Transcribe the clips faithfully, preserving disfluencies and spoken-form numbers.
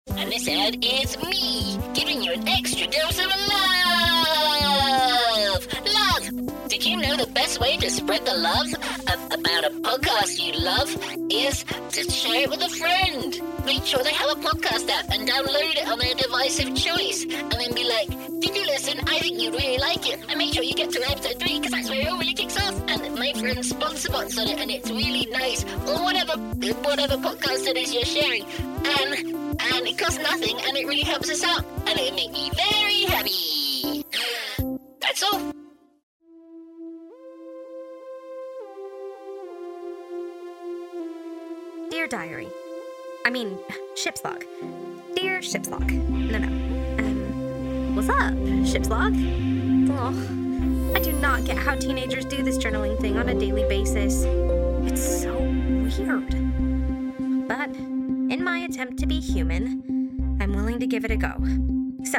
And this ad is me, giving you an extra dose of love! Love! Did you know the best way to spread the love a- about a podcast you love is to share it with a friend? Make sure they have a podcast app and download it on their device of choice. And then be like, did you listen? I think you'd really like it. And make sure you get to episode three, because that's where it all really kicks off. And my friend sponsor bots on it, and it's really nice. Or whatever, whatever podcast it is you're sharing. And... And it costs nothing, and it really helps us out, and it'll make me very happy. That's all. Dear Diary. I mean, Ship's Log. Dear Ship's Log. No, no. Um, what's up, Ship's Log? Oh, I do not get how teenagers do this journaling thing on a daily basis. It's so weird. But... in my attempt to be human, I'm willing to give it a go. So,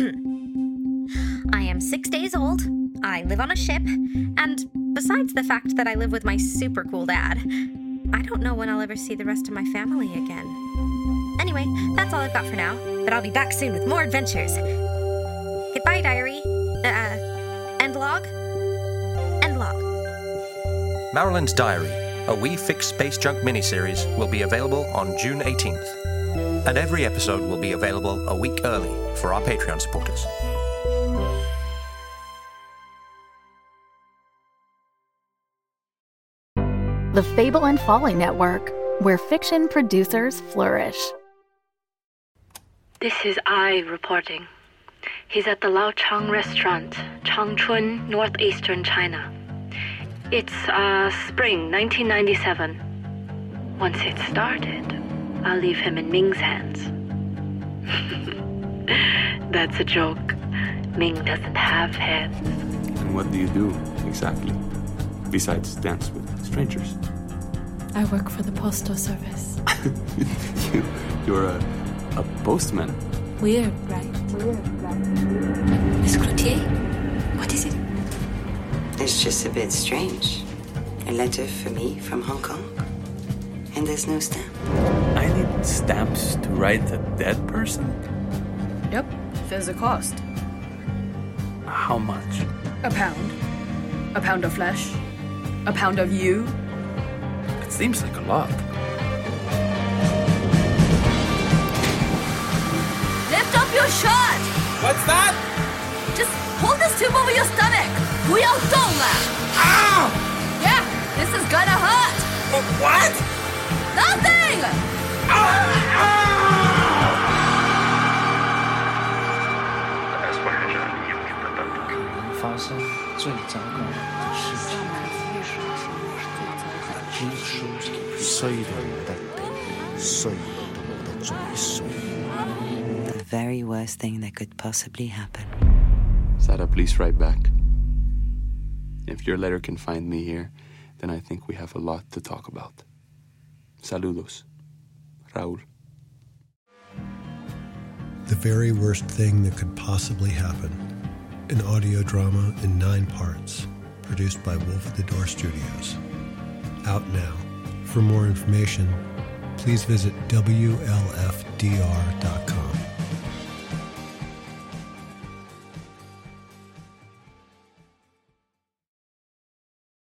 I am six days old, I live on a ship, and besides the fact that I live with my super cool dad, I don't know when I'll ever see the rest of my family again. Anyway, that's all I've got for now, but I'll be back soon with more adventures. Goodbye, diary. Uh, end log? End log. Marilyn's Diary, a We Fix Space Junk miniseries, will be available on June eighteenth. And every episode will be available a week early for our Patreon supporters. The Fable and Folly Network, where fiction producers flourish. This is I reporting. He's at the Lao Chang restaurant, Changchun, northeastern China. It's, uh, spring nineteen ninety-seven. Once it's started, I'll leave him in Ming's hands. That's a joke. Ming doesn't have hands. And what do you do, exactly? Besides dance with strangers? I work for the postal service. you, you're a, a postman. Weird, right? Weird, right? Miss Cloutier, what is it? It's just a bit strange. A letter for me from Hong Kong. And there's no stamp. I need stamps to write a dead person? Yep, there's a cost. How much? A pound. A pound of flesh. A pound of you. It seems like a lot. Lift up your shirt! What's that? Just hold this tube over your stomach. 不要动了. Ow! Yeah, this is gonna hurt. What? Nothing! Ah! 发生最糟糕的事情，衰到冇得比，衰到冇得再衰。 The very worst thing that could possibly happen. Sada, please write back. If your letter can find me here, then I think we have a lot to talk about. Saludos. Raúl. The very worst thing that could possibly happen. An audio drama in nine parts, produced by Wolf at the Door Studios. Out now. For more information, please visit W L F D R dot com.